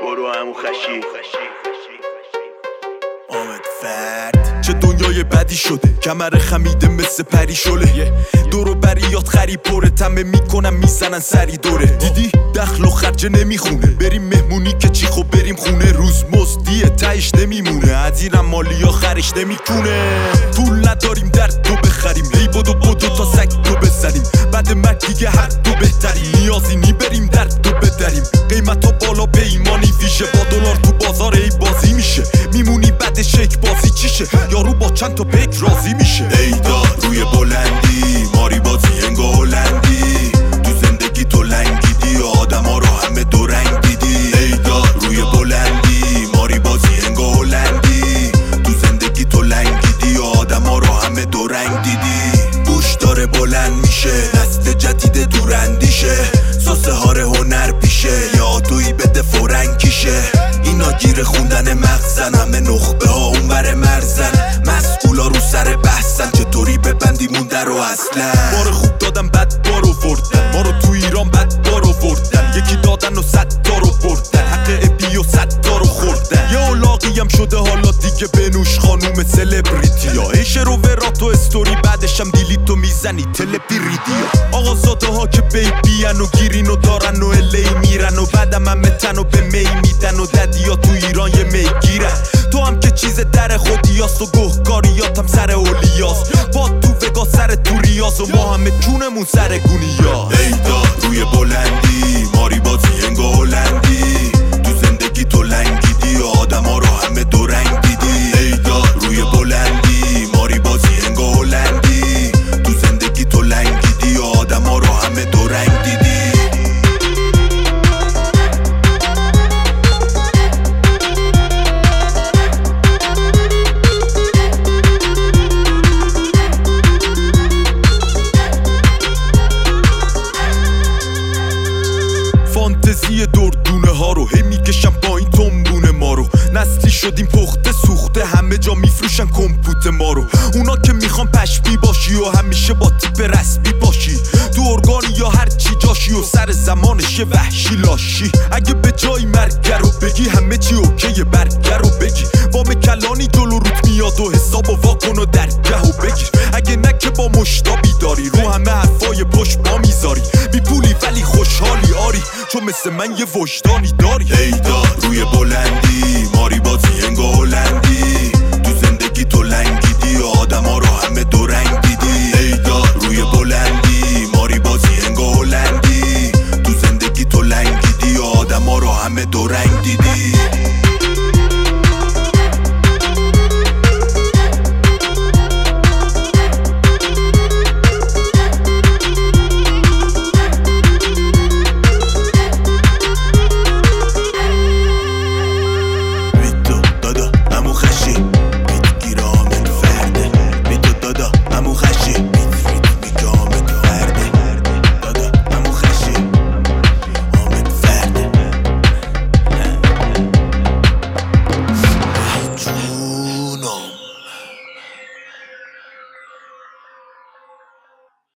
برو همون خشی آمد فرد چه دنیای بدی شده، کمر خمیده مثل پری شله. دورو بریات خری پره، تمه میکنم میزنن سری دوره. دیدی دخل و خرجه نمیخونه، بریم مهمونی که چی خب بریم خونه. روز مزدیه تایش نمیمونه، عزیرم مالی آخرش نمیکنه. پول نداریم در تو بخریم، هی بدو تا سگ تو بزنیم. بعد مرگ دیگه هر دو بهتریم، نیازی نی بریم در تو بدریم. قیمت ها بالا پیمانی ویژه، با دلار تو بازار ای بازی میشه. میمونی بعد شک بازی چیشه، یارو با چند تا پیک راضی میشه. ای داد روی بلندی، ماری بازی انگا هلندی. تو زندگی تو لنگیدی، آدم ها رو همه دو رنگ دیدی. ای داد روی بلندی، ماری بازی انگا هلندی. تو زندگی تو لنگیدی، آدم ها رو همه دو رنگ دیدی. بوش داره بلند میشه، نسل جدید دوراندیشه. ساسه هار هنر پیشه، یا توی بده فورنگ کیشه. اینا گیر خوندن مغزن، همه نخبه ها اونور مرزن. مسئولا رو سر بحثن، چطوری ببندی مونده رو اصلا. بار خوب دادن بد بارو وردن، ما رو تو ایران بد بارو وردن. یکی دادن و 100 تا رو بردن، حق ابی و 100 تا رو خوردن. یه اولاقی هم شده حالا دیگه بنوش خانوم سلبریتی ها. ایشه رو ورات و استوری، بعدش هم دیلیتو میزنی تلپیریدیا. آقا زاده ها که بیبین و گیرین و دارن و الی میرن و بعدم هم متن و به می میدن و ددیا تو ایران یه می گیرن. تو هم که چیز در خودیاست و گهکاریات هم سر اولیاست. با تو وگا سر تو ریاض و ما همه جونمون سر گونیا. ای داد روی بلندی، ماری بازی انگا هلندی. تو زندگی تو لنگیدی، آدم ها رو همه دو رنگ دیدی. ای داد روی بلندی، ماری بازی انگا هلندی. تو زندگی تو لنگیدی، آدم ها رو همه دو رنگ دیدی. فانتزی دردونه ها رو هی میکشن پایین تنبونه ما رو. نسلی شدیم پخته سوخته، همه جا میفروشن کمپوت ما رو. اونا که میخوان پشمی باشی و همیشه با تیپ رسمی باشی. تو ارگانی یا هر چی جاشی و سر زمانش یه وحشی لاشی. اگه به جای مرگ رو بگی، همه چی اوکیه برگر رو بگی. وام کلانی جلو روت میاد و حساب و واکن و درگه و بگیر. اگه نه که با مشتابی داری، رو همه حرفای پشت با میذاری. بی پولی ولی خوشحالی آری، چون مثل من یه وجدانی داری. ای داد روی بلندی، ماری بازی انگا هلندی.